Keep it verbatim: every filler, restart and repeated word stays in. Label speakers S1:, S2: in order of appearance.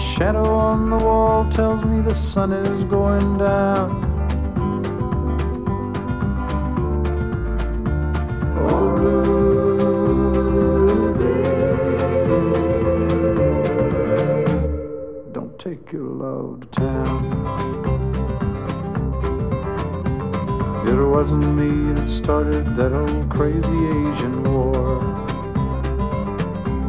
S1: shadow on the wall tells me the sun is going down. Oh, Ruby, don't take your love to town. It wasn't me that started that old crazy Asian war.